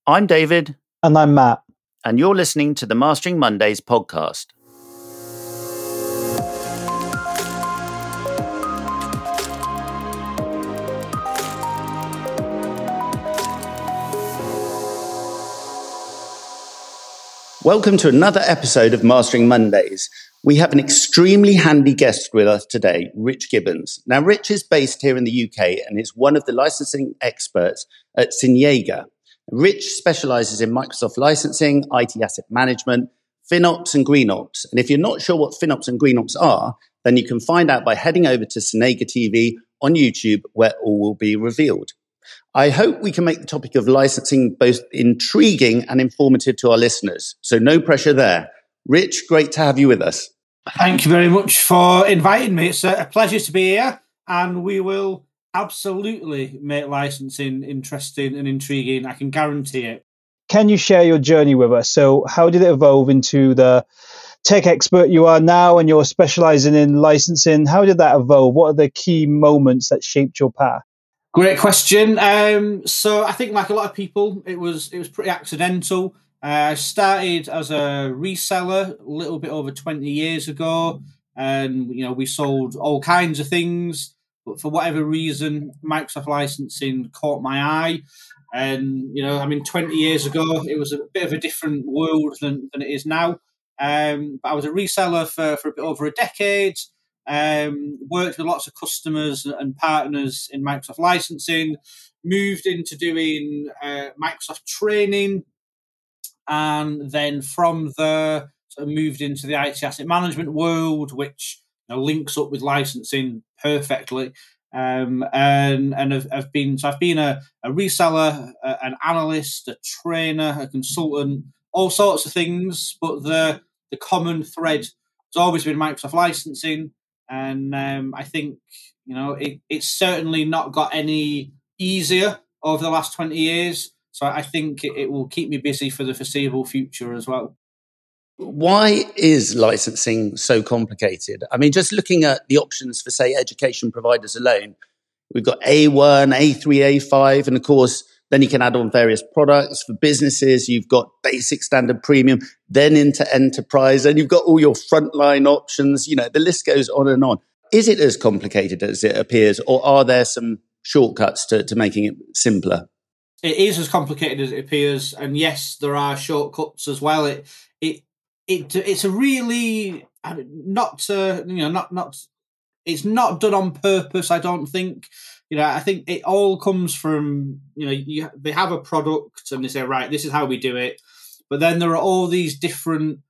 I'm David. And I'm Matt. And you're listening to the Mastering Mondays podcast. Welcome to another episode of Mastering Mondays. We have an extremely handy guest with us today, Rich Gibbons. Now, Rich is based here in the UK and is one of the licensing experts at Synega. Rich specializes in Microsoft licensing, IT asset management, FinOps and GreenOps. And if you're not sure what FinOps and GreenOps are, then you can find out by heading over to Synega TV on YouTube, where all will be revealed. I hope we can make the topic of licensing both intriguing and informative to our listeners. So no pressure there. Rich, great to have you with us. Thank you very much for inviting me. It's a pleasure to be here, and we will absolutely make licensing interesting and intriguing. I can guarantee it. Can you share your journey with us? So how did it evolve into the tech expert you are now, and you're specializing in licensing? How did that evolve? What are the key moments that shaped your path? Great question. So I think, like a lot of people, it was pretty accidental. I started as a reseller a little bit over 20 years ago, and we sold all kinds of things. But for whatever reason, Microsoft licensing caught my eye. And 20 years ago, it was a bit of a different world than it is now. But I was a reseller for a bit over a decade. Worked with lots of customers and partners in Microsoft licensing, moved into doing Microsoft training, and then from there moved into the IT asset management world, which links up with licensing perfectly. And I've been a reseller, an analyst, a trainer, a consultant, all sorts of things. But the common thread has always been Microsoft licensing. And I think, it's certainly not got any easier over the last 20 years. So I think it will keep me busy for the foreseeable future as well. Why is licensing so complicated? I mean, just looking at the options for, say, education providers alone, we've got A1, A3, A5, and of course, then you can add on various products. For businesses, you've got basic, standard, premium, then into enterprise, and you've got all your frontline options. The list goes on and on. Is it as complicated as it appears, or are there some shortcuts to making it simpler? It is as complicated as it appears, and yes, there are shortcuts as well. It's a really it's not done on purpose, I don't think. I think it all comes from, they have a product and they say, right, this is how we do it. But then there are all these different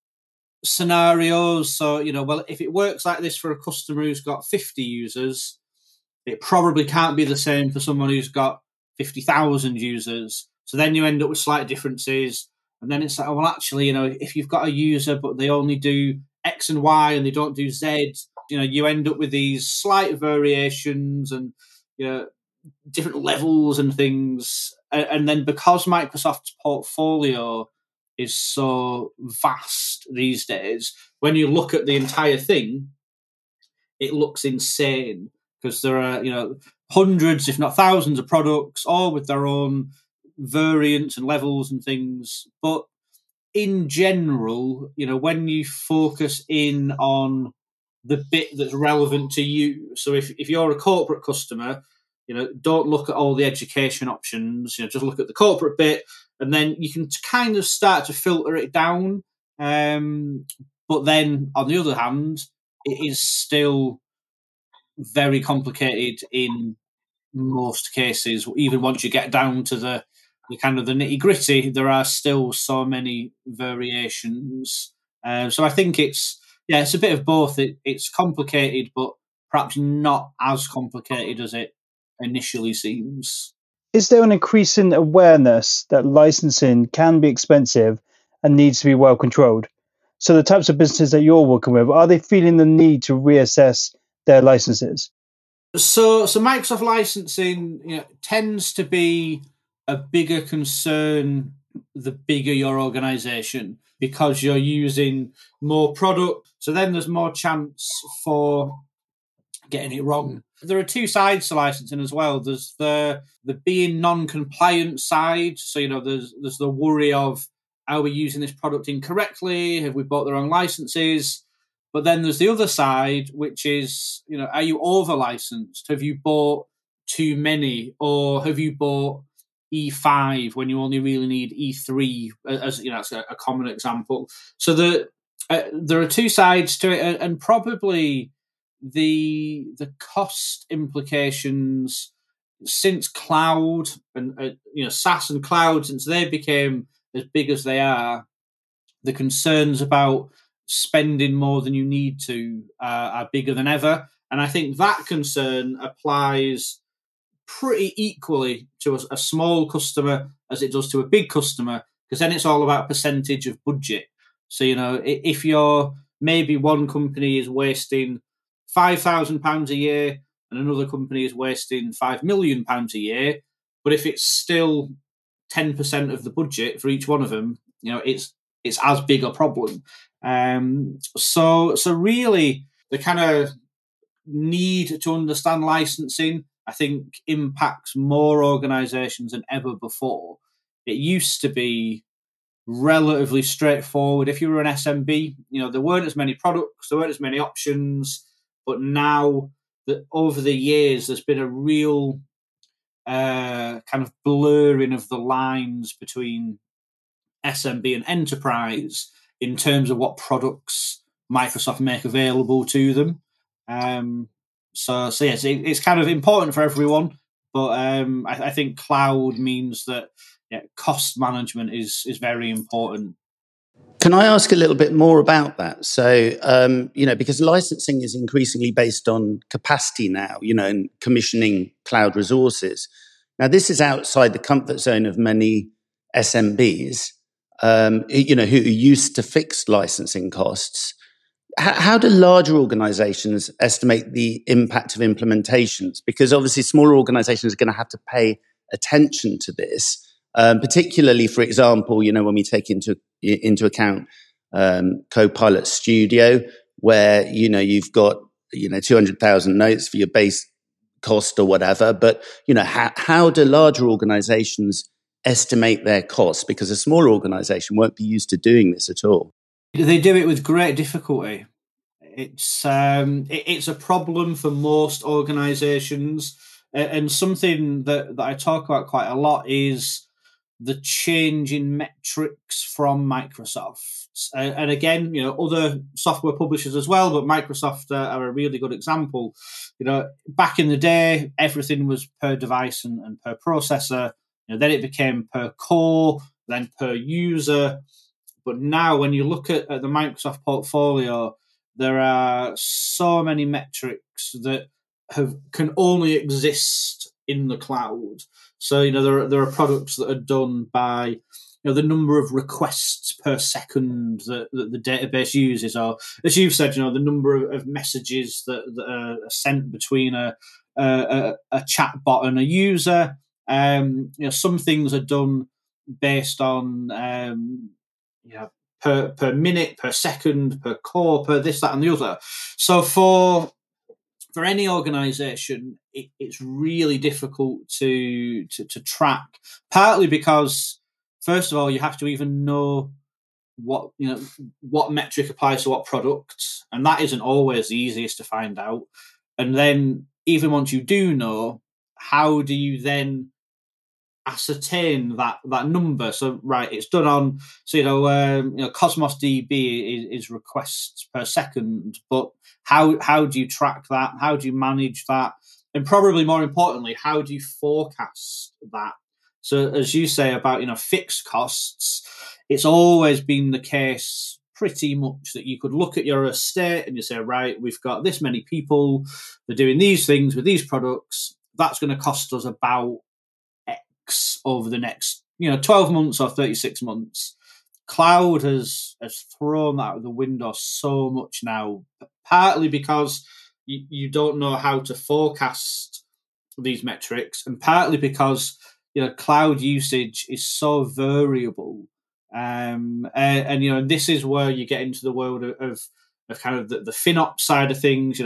scenarios. So, well, if it works like this for a customer who's got 50 users, it probably can't be the same for someone who's got 50,000 users. So then you end up with slight differences. And then it's like, well, actually, if you've got a user, but they only do X and Y and they don't do Z, you end up with these slight variations and different levels and things. And then because Microsoft's portfolio is so vast these days, when you look at the entire thing, it looks insane because there are, hundreds, if not thousands of products, all with their own variants and levels and things. But in general, when you focus in on the bit that's relevant to you. So if you're a corporate customer, don't look at all the education options, just look at the corporate bit, and then you can kind of start to filter it down. But then on the other hand, it is still very complicated in most cases. Even once you get down to the kind of the nitty gritty, there are still so many variations. So I think it's a bit of both. It's complicated, but perhaps not as complicated as it initially seems. Is there an increasing awareness that licensing can be expensive and needs to be well controlled? So the types of businesses that you're working with, are they feeling the need to reassess their licenses? So Microsoft licensing tends to be a bigger concern the bigger your organization, because you're using more product. So then there's more chance for getting it wrong. There are two sides to licensing as well. There's the being non-compliant side. So, there's the worry of, are we using this product incorrectly? Have we bought the wrong licenses? But then there's the other side, which is, are you over-licensed? Have you bought too many? Or have you bought E5 when you only really need E3, as that's a common example. So there are two sides to it, and probably the cost implications since cloud and SaaS and cloud, since they became as big as they are, the concerns about spending more than you need to are bigger than ever. And I think that concern applies pretty equally to a small customer as it does to a big customer, because then it's all about percentage of budget. So, if you're maybe one company is wasting £5,000 a year and another company is wasting £5 million a year, but if it's still 10% of the budget for each one of them, it's as big a problem. So really, the kind of need to understand licensing, I think, impacts more organizations than ever before. It used to be relatively straightforward. If you were an SMB, there weren't as many products, there weren't as many options, but now that over the years, there's been a real kind of blurring of the lines between SMB and enterprise in terms of what products Microsoft make available to them. So yes, it's kind of important for everyone, but I think cloud means that cost management is very important. Can I ask a little bit more about that? So, because licensing is increasingly based on capacity now, and commissioning cloud resources. Now, this is outside the comfort zone of many SMBs, who are used to fixed licensing costs. How do larger organizations estimate the impact of implementations? Because obviously smaller organizations are going to have to pay attention to this, particularly, for example, when we take into account Copilot Studio, where, you've got, 200,000 notes for your base cost or whatever. But, how do larger organizations estimate their costs? Because a smaller organization won't be used to doing this at all. They do it with great difficulty. It's a problem for most organizations, and something that I talk about quite a lot is the change in metrics from Microsoft. And again, other software publishers as well, but Microsoft are a really good example. Back in the day, everything was per device and per processor. Then it became per core, then per user. But now when you look at the Microsoft portfolio, there are so many metrics that can only exist in the cloud. So, there are products that are done by, the number of requests per second that the database uses, or as you've said, the number of messages that are sent between a chat bot and a user. Some things are done based on per minute, per second, per core, per this, that, and the other. So for any organization, it's really difficult to track, partly because, first of all, you have to even know what metric applies to what product, and that isn't always the easiest to find out. And then even once you do know, how do you then ascertain that number? So right, it's done on, so Cosmos DB is requests per second, but how do you track that? How do you manage that? And probably more importantly, how do you forecast that? So as you say about fixed costs, it's always been the case pretty much that you could look at your estate and you say, right, we've got this many people, they're doing these things with these products, that's going to cost us about over the next 12 months or 36 months. Cloud has thrown that out of the window so much now, partly because you don't know how to forecast these metrics, and partly because cloud usage is so variable, and this is where you get into the world of kind of the FinOps side of things.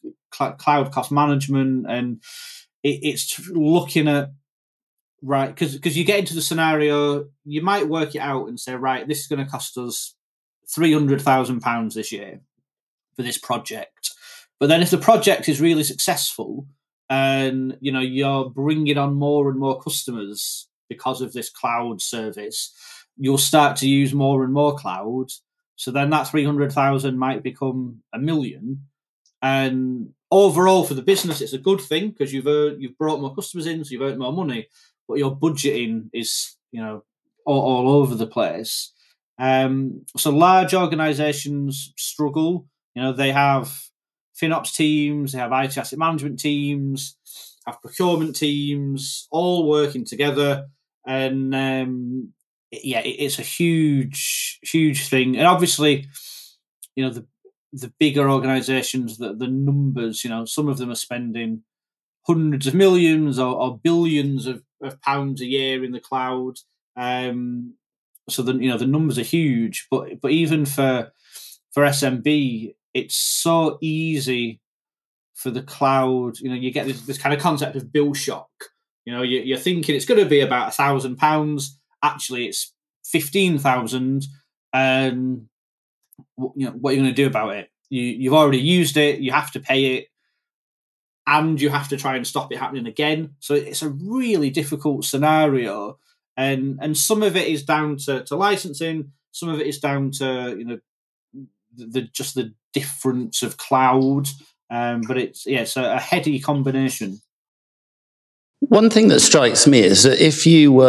cloud cost management, and it's looking at, right, because you get into the scenario, you might work it out and say, right, this is going to cost us £300,000 this year for this project. But then if the project is really successful and you're bringing on more and more customers because of this cloud service, you'll start to use more and more cloud. So then that 300,000 might become 1 million. And overall for the business, it's a good thing because you've brought more customers in, so you've earned more money, but your budgeting is all over the place. So large organizations struggle. They have FinOps teams, they have IT asset management teams, have procurement teams, all working together. And it's a huge, huge thing. And obviously, the bigger organizations, the numbers, some of them are spending hundreds of millions or billions of pounds a year in the cloud. So the numbers are huge, but even for SMB, it's so easy for the cloud. You get this kind of concept of bill shock. You're thinking it's going to be about £1,000. Actually, it's 15,000, and what are you going to do about it? You've already used it. You have to pay it, and you have to try and stop it happening again. So it's a really difficult scenario, and some of it is down to licensing. Some of it is down to the difference of cloud. But it's a heady combination. One thing that strikes me is that if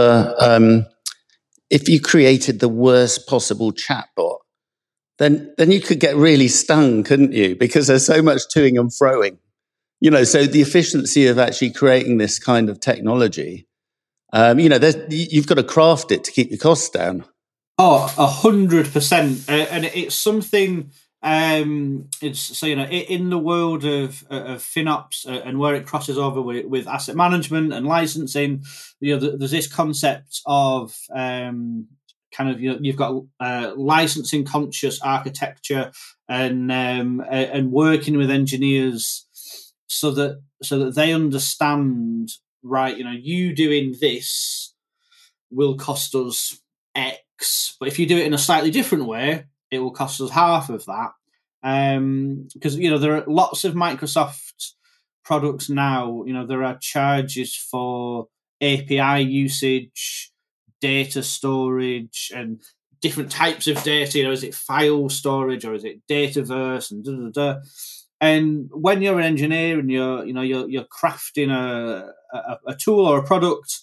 you created the worst possible chatbot, then you could get really stung, couldn't you? Because there's so much toing and froing. So the efficiency of actually creating this kind of technology, you've got to craft it to keep your costs down. Oh, 100%, and it's something. It's in the world of FinOps and where it crosses over with asset management and licensing. There's this concept of you've got licensing conscious architecture and working with engineers so that they understand, right, you doing this will cost us X, but if you do it in a slightly different way, it will cost us half of that. Because there are lots of Microsoft products now. There are charges for API usage, data storage, and different types of data. Is it file storage or is it Dataverse and da da da? And when you're an engineer and you're crafting a tool or a product,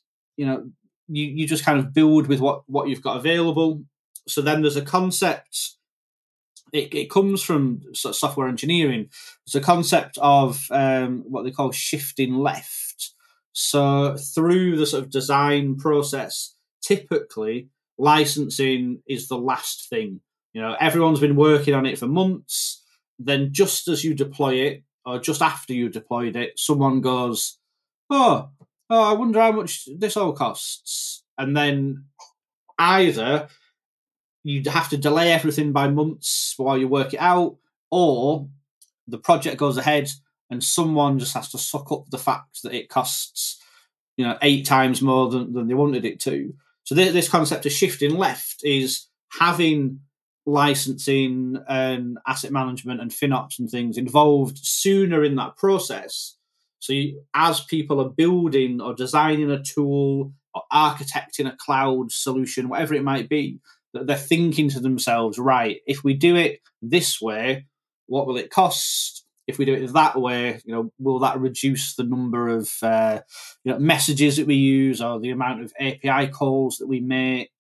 you just kind of build with what you've got available. So then there's a concept. It comes from sort of software engineering. It's a concept of what they call shifting left. So through the sort of design process, typically licensing is the last thing. Everyone's been working on it for months. Then just as you deploy it, or just after you deployed it, someone goes, oh, I wonder how much this all costs. And then either you'd have to delay everything by months while you work it out, or the project goes ahead and someone just has to suck up the fact that it costs 8 times more than they wanted it to. So this concept of shifting left is having licensing and asset management and FinOps and things involved sooner in that process. So as people are building or designing a tool or architecting a cloud solution, whatever it might be, that they're thinking to themselves, right, if we do it this way, what will it cost? If we do it that way, will that reduce the number of messages that we use or the amount of API calls that we make?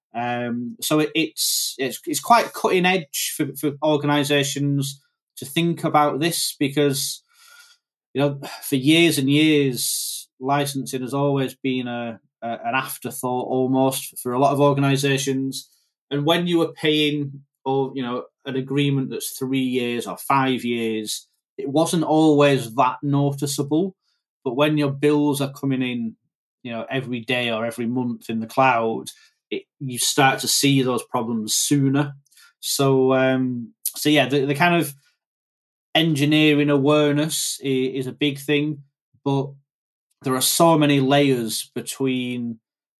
So it's quite cutting edge for organizations to think about this, because for years and years licensing has always been an afterthought almost for a lot of organizations. And when you are paying an agreement that's 3 years or 5 years, it wasn't always that noticeable. But when your bills are coming in every day or every month in the cloud, you start to see those problems sooner. So yeah, the kind of engineering awareness is a big thing, but there are so many layers between,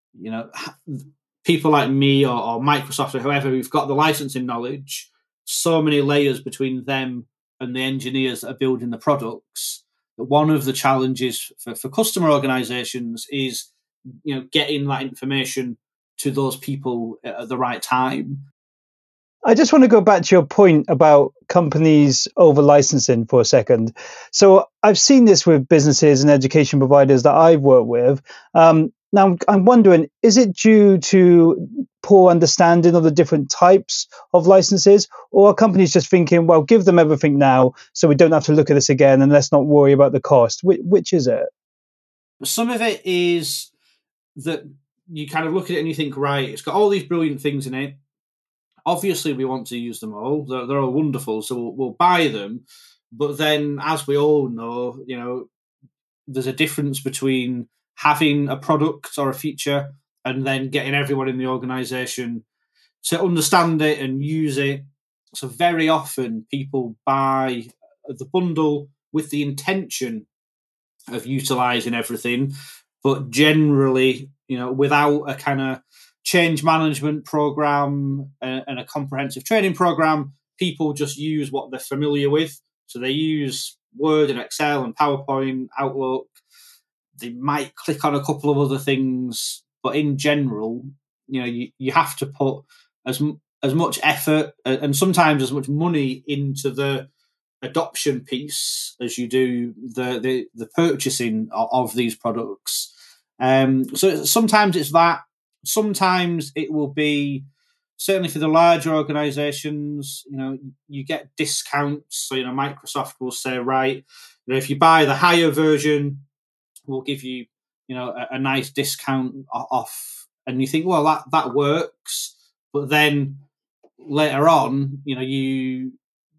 people like me or Microsoft or whoever who've got the licensing knowledge, so many layers between them and the engineers that are building the products. One of the challenges for customer organizations is, getting that information to those people at the right time. I just want to go back to your point about companies over licensing for a second. So I've seen this with businesses and education providers that I've worked with. Now I'm wondering, is it due to poor understanding of the different types of licenses, or are companies just thinking, well, give them everything now so we don't have to look at this again and let's not worry about the cost? Which is it? Some of it is that you kind of look at it and you think, right, it's got all these brilliant things in it. Obviously, we want to use them all. They're all wonderful, so we'll buy them. But then, as we all know, there's a difference between having a product or a feature and then getting everyone in the organization to understand it and use it. So very often people buy the bundle with the intention of utilizing everything, but generally, without a kind of change management program and a comprehensive training program, people just use what they're familiar with. So they use Word and Excel and PowerPoint, Outlook. They might click on a couple of other things, but in general, you have to put as much effort and sometimes as much money into the adoption piece as you do the purchasing of these products. So sometimes it's that. Sometimes it will be, certainly for the larger organizations, you get discounts. So, Microsoft will say, right, if you buy the higher version, we'll give you, a nice discount off. And you think, well, that works. But then later on, you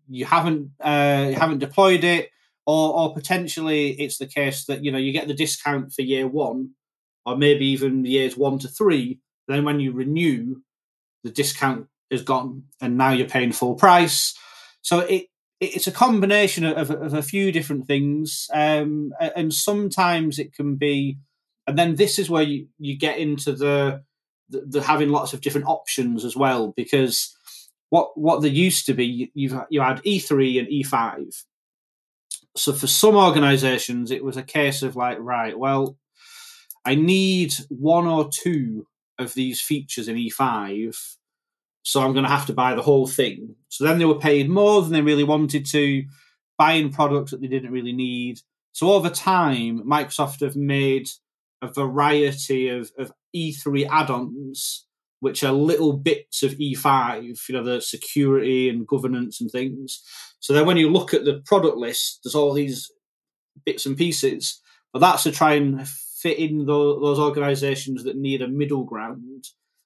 haven't deployed it, or potentially it's the case that you get the discount for year one, or maybe even years 1 to 3. Then when you renew, the discount is gone, and now you're paying full price. So it's a combination of a few different things, and sometimes it can be, and then this is where you get into the having lots of different options as well, because what there used to be, you had E3 and E5. So for some organizations, it was a case of like, right, well, I need 1 or 2 of these features in E5, so I'm going to have to buy the whole thing. So then they were paid more than they really wanted to, buying products that they didn't really need. So over time, Microsoft have made a variety of E3 add-ons, which are little bits of E5, the security and governance and things. So then when you look at the product list, there's all these bits and pieces, but that's to try and fit in those organizations that need a middle ground.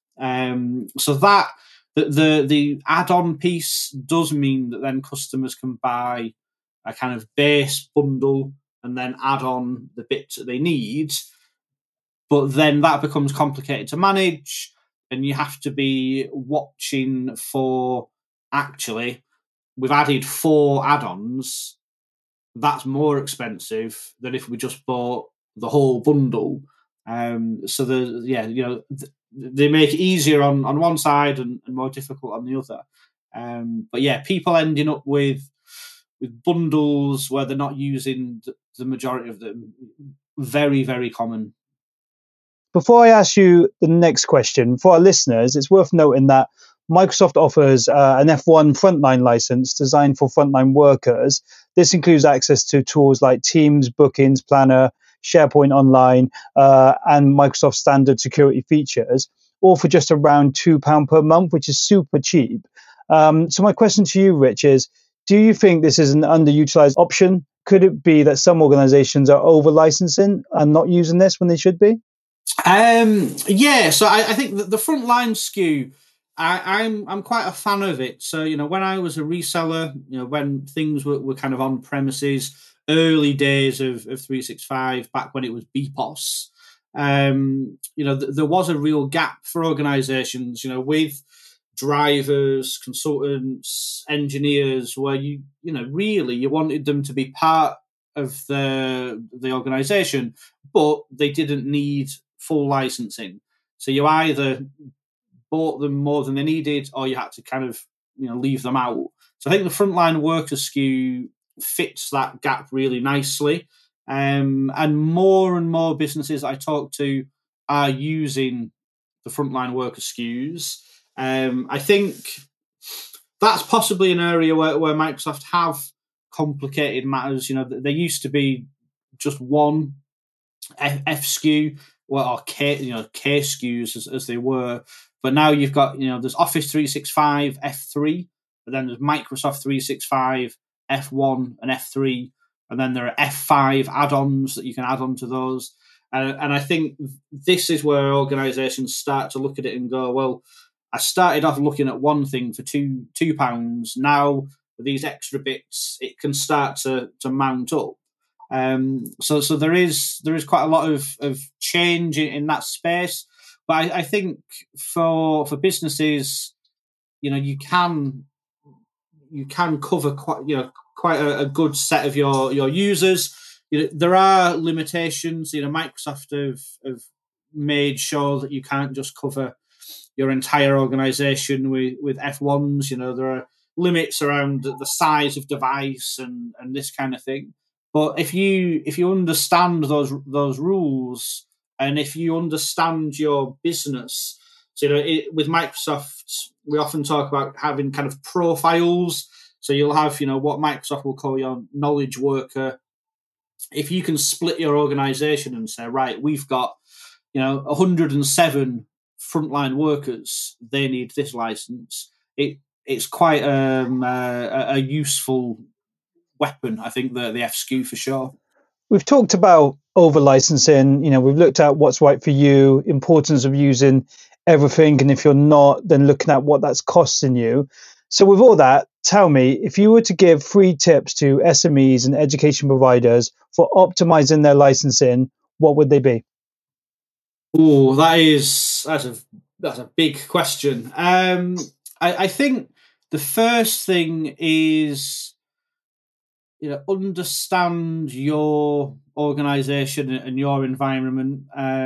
So that the add-on piece does mean that then customers can buy a kind of base bundle and then add on the bits that they need. But then that becomes complicated to manage, and you have to be watching for, actually, we've added 4 add-ons. That's more expensive than if we just bought the whole bundle. So they make it easier on one side and more difficult on the other. But yeah, people ending up with bundles where they're not using the majority of them, very, very common. Before I ask you the next question, for our listeners, it's worth noting that Microsoft offers an F1 frontline license designed for frontline workers. This includes access to tools like Teams, Bookings, Planner, SharePoint Online, and Microsoft standard security features, all for just around £2 per month, which is super cheap. So my question to you, Rich, is, do you think this is an underutilized option? Could it be that some organizations are over licensing and not using this when they should be? So I think that the frontline SKU, I'm quite a fan of it. So, when I was a reseller, when things were kind of on premises, early days of 365, back when it was BPOS, there was a real gap for organizations, with drivers, consultants, engineers, where really you wanted them to be part of the organization, but they didn't need full licensing. So you either bought them more than they needed, or you had to kind of leave them out. So I think the frontline worker SKU fits that gap really nicely, and more businesses I talk to are using the frontline worker SKUs. I think that's possibly an area where Microsoft have complicated matters. There used to be just one F SKU, or K SKUs as they were, but now you've got there's Office 365 F3, but then there's Microsoft 365 F1 and F3, and then there are F5 add-ons that you can add on to those. And I think this is where organisations start to look at it and go, well, I started off looking at one thing for £2. Now with these extra bits, it can start to mount up. So there is quite a lot of change in that space, but I think for businesses, you can cover quite a good set of your users. There are limitations. Microsoft have made sure that you can't just cover your entire organization with F1s. There are limits around the size of device and this kind of thing. But if you understand those rules, and if you understand your business, so with Microsoft, we often talk about having kind of profiles. So you'll have what Microsoft will call your knowledge worker. If you can split your organization and say, right, we've got 107 frontline workers, they need this license. It's quite a useful weapon, I think, the F SKU for sure. We've talked about over licensing. We've looked at what's right for you, importance of using everything, and if you're not, then looking at what that's costing you. So with all that, tell me, if you were to give 3 tips to SMEs and education providers for optimizing their licensing, what would they be? Oh, that's a big question. I think the first thing is understand your organization and your environment,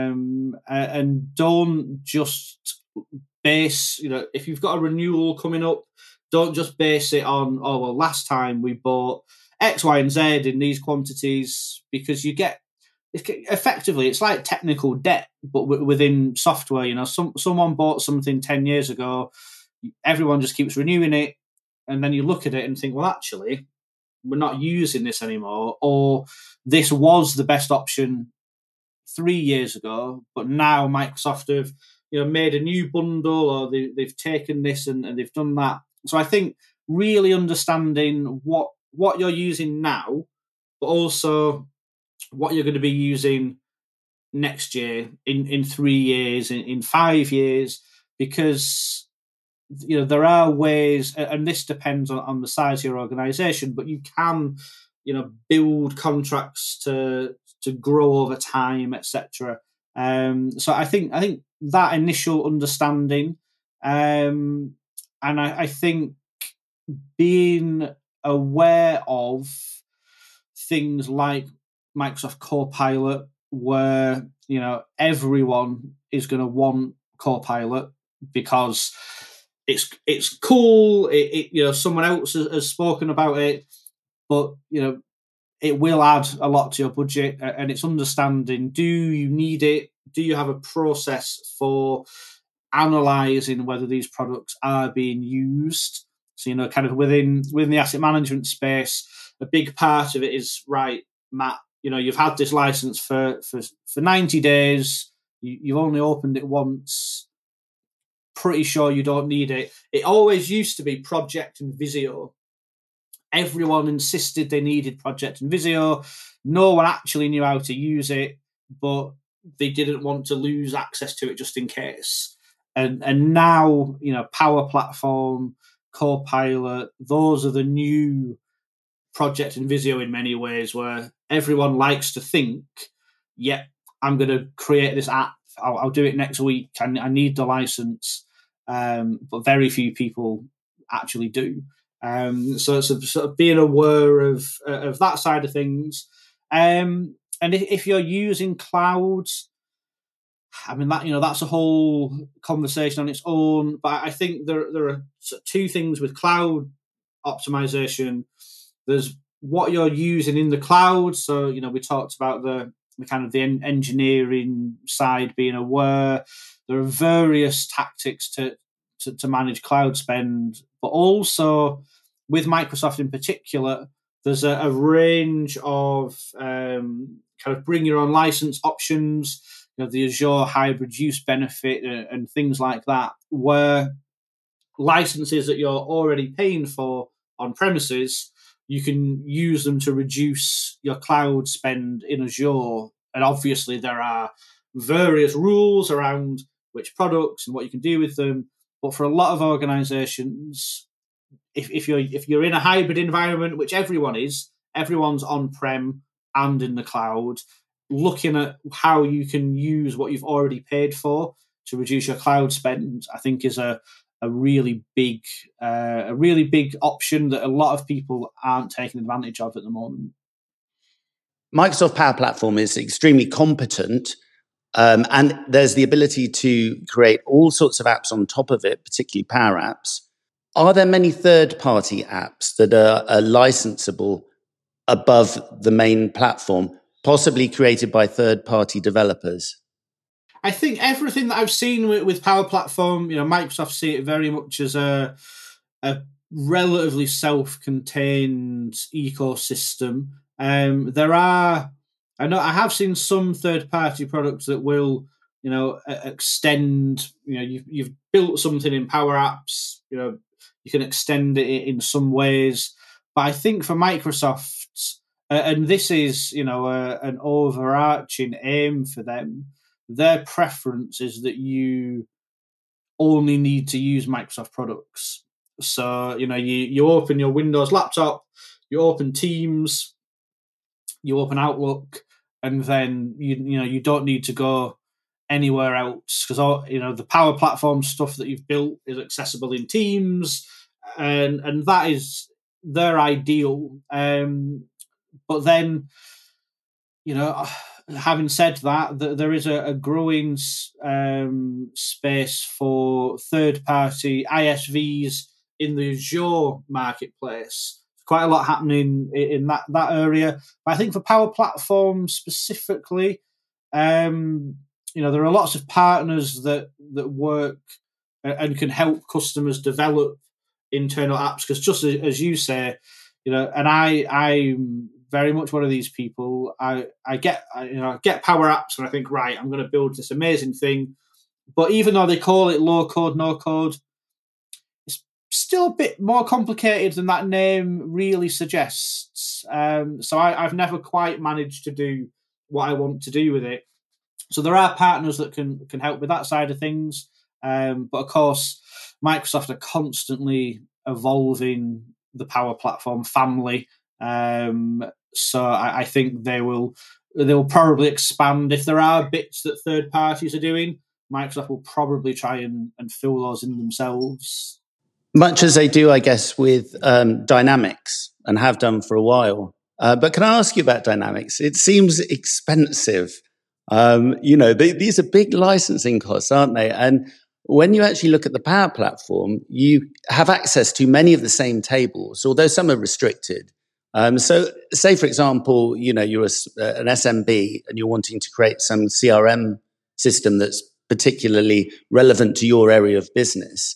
and don't just base if you've got a renewal coming up, don't just base it on last time we bought X, Y, and Z in these quantities, because you get effectively it's like technical debt, but within software. Someone bought something 10 years ago, everyone just keeps renewing it, and then you look at it and think, well, actually we're not using this anymore, or this was the best option 3 years ago, but now Microsoft have made a new bundle, or they've taken this and they've done that. So I think really understanding what you're using now, but also what you're going to be using next year, in 3 years, in 5 years, because there are ways, and this depends on the size of your organization, but you can build contracts to grow over time, etc. So I think that initial understanding, and I think being aware of things like Microsoft Copilot, where everyone is going to want Copilot because it's cool. Someone else has spoken about it, but it will add a lot to your budget, and it's understanding: do you need it? Do you have a process for analyzing whether these products are being used? So kind of within the asset management space, a big part of it is, right, Matt, you've had this license for 90 days. You've only opened it once. Pretty sure you don't need it. It always used to be Project and Visio. Everyone insisted they needed Project and Visio. No one actually knew how to use it, but they didn't want to lose access to it just in case. And now, Power Platform, Copilot, those are the new Project and Visio in many ways, where everyone likes to think, I'm going to create this app. I'll do it next week. I need the license. but very few people actually do. So it's sort of being aware of that side of things. And if you're using clouds, I mean that's a whole conversation on its own. But I think there are two things with cloud optimization. There's what you're using in the cloud. So we talked about the kind of the engineering side being aware. There are various tactics to manage cloud spend, but also with Microsoft in particular, there's a range of kind of bring your own license options, the Azure hybrid use benefit and things like that, where licenses that you're already paying for on premises, you can use them to reduce your cloud spend in Azure. And obviously, there are various rules around which products and what you can do with them. But for a lot of organizations, if you're in a hybrid environment, which everyone's on-prem and in the cloud, looking at how you can use what you've already paid for to reduce your cloud spend, I think is a really big option that a lot of people aren't taking advantage of at the moment. Microsoft Power Platform is extremely competent, and there's the ability to create all sorts of apps on top of it, particularly Power Apps. Are there many third-party apps that are licensable above the main platform, possibly created by third-party developers? I think everything that I've seen with Power Platform, Microsoft see it very much as a relatively self-contained ecosystem. I have seen some third-party products that will, extend. You've built something in Power Apps. You can extend it in some ways, but I think for Microsoft, and this is an overarching aim for them, their preference is that you only need to use Microsoft products. So you open your Windows laptop, you open Teams, you open Outlook, and then you don't need to go anywhere else, because the Power Platform stuff that you've built is accessible in Teams, and that is their ideal. But then, having said that, there is a growing space for third-party ISVs in the Azure marketplace. Quite a lot happening in that area. But I think for Power Platform specifically, there are lots of partners that work and can help customers develop internal apps. Because just as you say, and I'm very much one of these people. I get Power Apps and I think, right, I'm going to build this amazing thing. But even though they call it low code, no code, it's still a bit more complicated than that name really suggests. So I've never quite managed to do what I want to do with it. So there are partners that can help with that side of things. But of course, Microsoft are constantly evolving the Power Platform family. So I think they will probably expand. If there are bits that third parties are doing, Microsoft will probably try and fill those in themselves. Much as they do, I guess, with Dynamics and have done for a while. But can I ask you about Dynamics? It seems expensive. These are big licensing costs, aren't they? And when you actually look at the Power Platform, you have access to many of the same tables, although some are restricted. So say, for example, you're an SMB and you're wanting to create some CRM system that's particularly relevant to your area of business.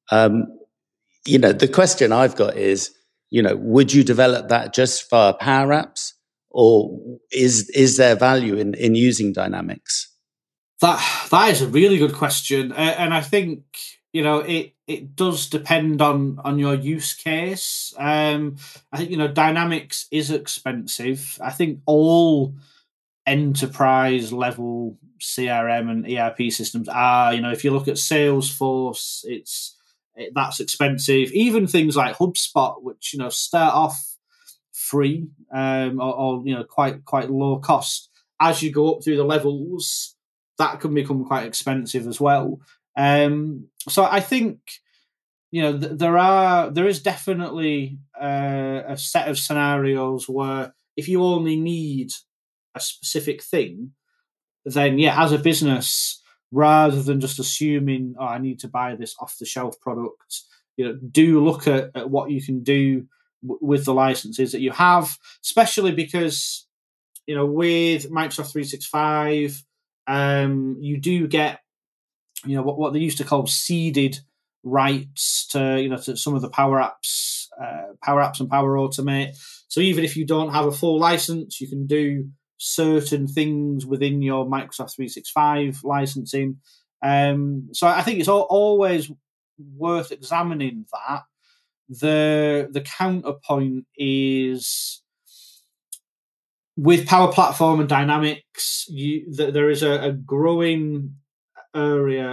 The question I've got is, would you develop that just for Power Apps, or is there value in using Dynamics? That is a really good question, and I think it does depend on your use case. I think Dynamics is expensive. I think all enterprise level CRM and ERP systems are. If you look at Salesforce, that's expensive. Even things like HubSpot, which start off free or quite low cost, as you go up through the levels, that can become quite expensive as well. So I think there is definitely a set of scenarios where if you only need a specific thing, then as a business, rather than just assuming, I need to buy this off the shelf product, do look at what you can do with the licenses that you have, especially because with Microsoft 365, you do get what they used to call seeded rights to some of the Power Apps and Power Automate. So even if you don't have a full license, you can do certain things within your Microsoft 365 licensing. So I think it's always worth examining that. The counterpoint is with Power Platform and Dynamics, there is a growing area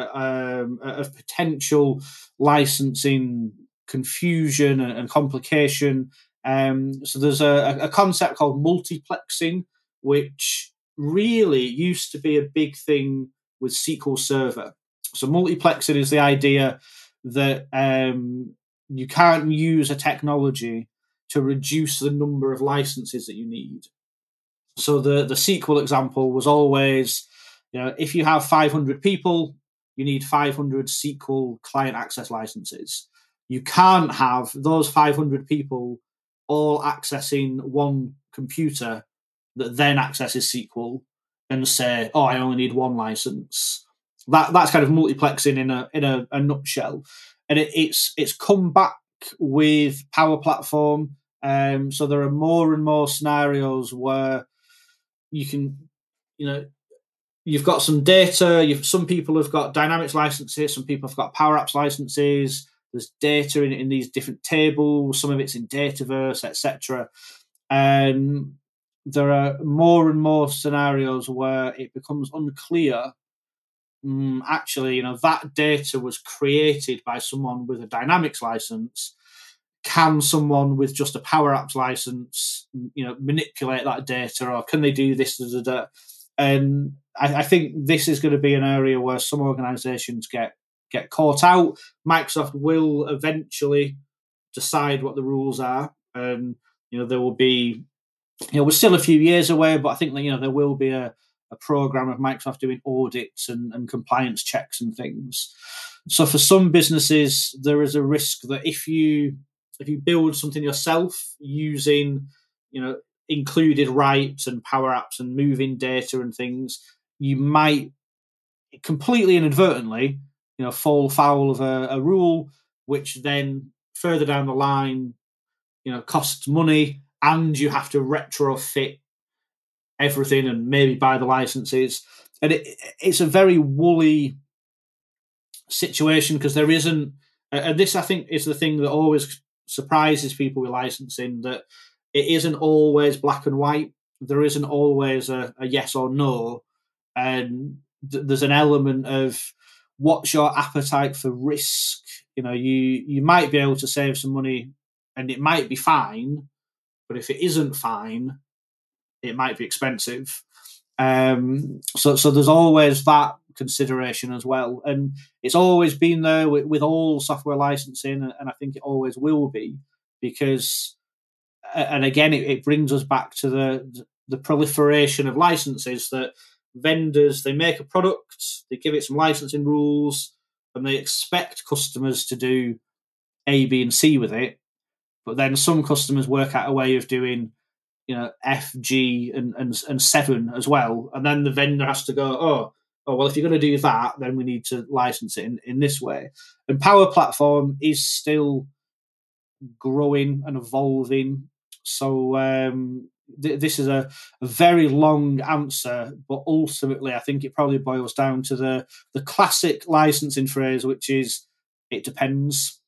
of potential licensing confusion and complication. So there's a concept called multiplexing, which really used to be a big thing with SQL Server. So multiplexing is the idea that you can't use a technology to reduce the number of licenses that you need. So the SQL example was always, if you have 500 people, you need 500 SQL client access licenses. You can't have those 500 people all accessing one computer that then accesses SQL and say, I only need one license. That's kind of multiplexing in a nutshell. And it's come back with Power Platform. So there are more and more scenarios where you can, you've got some data. Some people have got Dynamics licenses. Some people have got Power Apps licenses. There's data in these different tables. Some of it's in Dataverse, etc. And there are more and more scenarios where it becomes unclear. Actually, that data was created by someone with a Dynamics license. Can someone with just a Power Apps license, manipulate that data, or can they do this? And I think this is going to be an area where some organisations get caught out. Microsoft will eventually decide what the rules are, and there will be, we're still a few years away, but I think that there will be a program of Microsoft doing audits and compliance checks and things. So for some businesses, there is a risk that if you build something yourself using, included rights and Power Apps and moving data and things, you might completely inadvertently, fall foul of a rule, which then further down the line, costs money, and you have to retrofit everything and maybe buy the licenses. And it's a very woolly situation because there isn't, and this I think is the thing that always surprises people with licensing, that it isn't always black and white. There isn't always a yes or no, and there's an element of what's your appetite for risk. You might be able to save some money and it might be fine, but if it isn't fine, it might be expensive. So there's always that consideration as well, and it's always been there with all software licensing, and I think it always will be, because, and again, it brings us back to the proliferation of licenses, that vendors, they make a product, they give it some licensing rules, and they expect customers to do A, B, and C with it, but then some customers work out a way of doing F, G, and 7 as well. And then the vendor has to go, well, if you're going to do that, then we need to license it in this way. And Power Platform is still growing and evolving. So this is a very long answer, but ultimately I think it probably boils down to the classic licensing phrase, which is, it depends.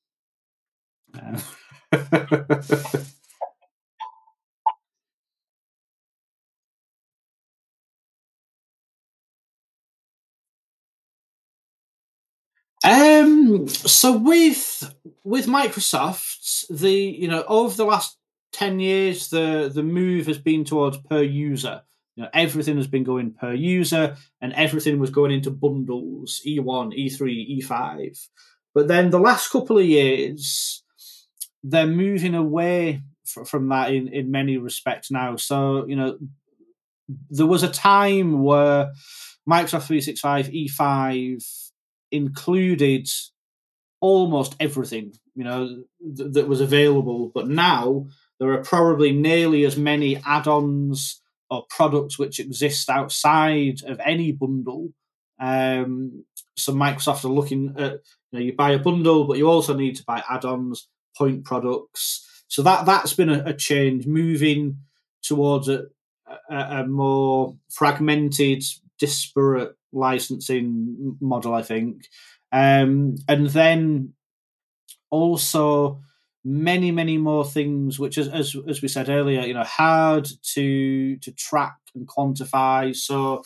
So with Microsoft, over the last 10 years, the move has been towards per user. Everything has been going per user, and everything was going into bundles, E1, E3, E5. But then the last couple of years, they're moving away from that in many respects now. So, there was a time where Microsoft 365 E5 included almost everything, that was available. But now there are probably nearly as many add-ons or products which exist outside of any bundle. So Microsoft are looking at, you buy a bundle, but you also need to buy add-ons, point products. So that's been a change, moving towards a more fragmented, disparate licensing model, I think. And then also many, many more things, which, as we said earlier, hard to track and quantify. So,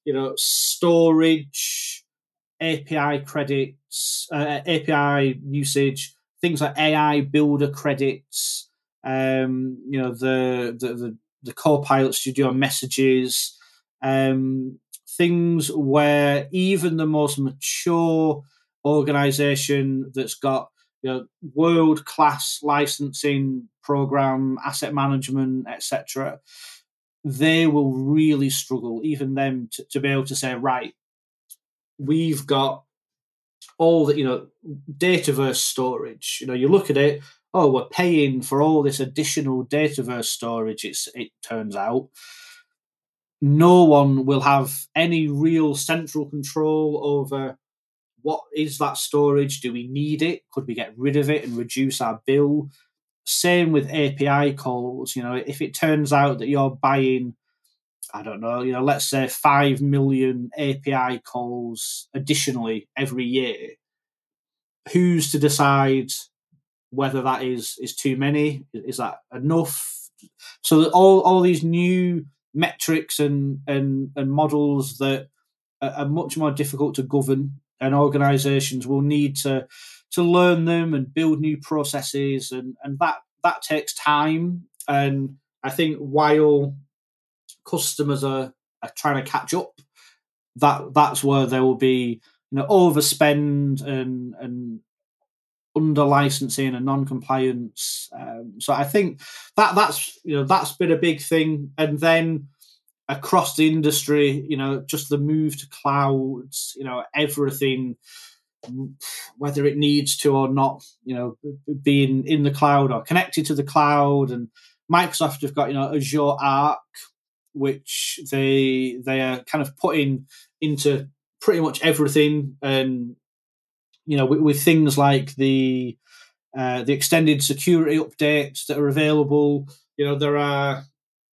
storage, API credits, API usage, things like AI builder credits, the Copilot Studio messages, things where even the most mature organization that's got world-class licensing program, asset management, etc., they will really struggle, even them, to be able to say, right, we've got all the Dataverse storage. You look at it, we're paying for all this additional Dataverse storage. It turns out no one will have any real central control over what is that storage. Do we need it? Could we get rid of it and reduce our bill? Same with API calls. If it turns out that you're buying, I don't know, let's say 5 million API calls additionally every year, who's to decide whether that is too many? Is that enough? So all these new metrics and models that are much more difficult to govern, and organizations will need to learn them and build new processes, and that takes time. And I think while customers are trying to catch up, that's where there will be overspend and under licensing and non-compliance. So I think that's been a big thing. And then across the industry, just the move to clouds, everything, whether it needs to or not, being in the cloud or connected to the cloud. And Microsoft have got, Azure Arc, which they are kind of putting into pretty much everything. And, with things like the extended security updates that are available, there are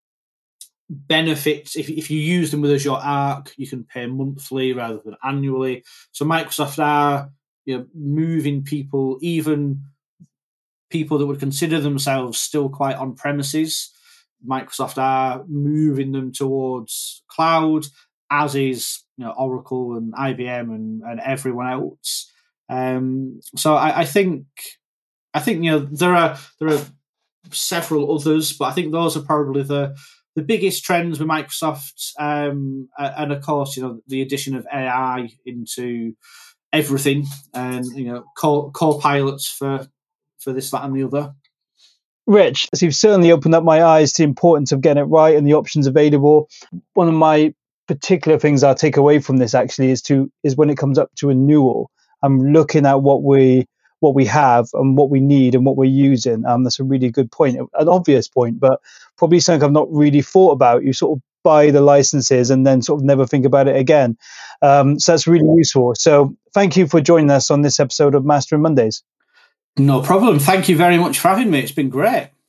benefits. If you use them with Azure Arc, you can pay monthly rather than annually. So Microsoft are moving people, even people that would consider themselves still quite on premises. Microsoft are moving them towards cloud, as is Oracle and IBM and everyone else. So I think there are several others, but I think those are probably the biggest trends with Microsoft, and of course the addition of AI into everything, and co-pilots for this, that, and the other. Rich, so you've certainly opened up my eyes to the importance of getting it right and the options available. One of my particular things I'll take away from this actually is when it comes up to renewal, I'm looking at what we have and what we need and what we're using. That's a really good point, an obvious point, but probably something I've not really thought about. You sort of buy the licenses and then sort of never think about it again. So that's really useful. So thank you for joining us on this episode of Mastering Mondays. No problem. Thank you very much for having me. It's been great.